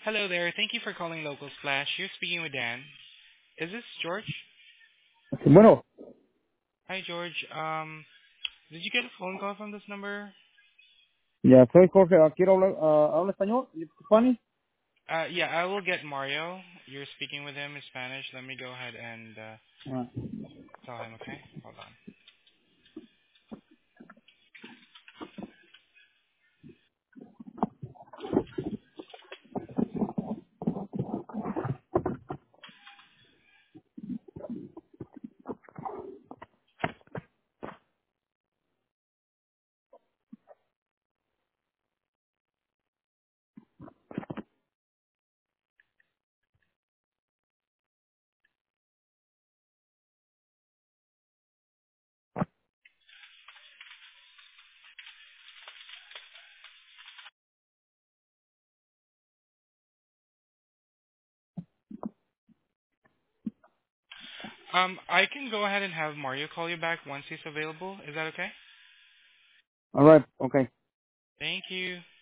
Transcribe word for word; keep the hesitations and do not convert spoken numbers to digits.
Hello there. Thank you for calling Local Splash. You're speaking with Dan. Is this George? Bueno, Hi, George. Um, did you get a phone call from this number? ya soy Jorge, ah, quiero hablar, ah, ¿habla español? ¿Spanish? Uh, yeah, I will get Mario. You're speaking with him in Spanish. Let me go ahead and uh, Ah. tell him, okay? Hold on. Um, I can go ahead and have Mario call you back once he's available. Is that okay? All right, okay. Thank you.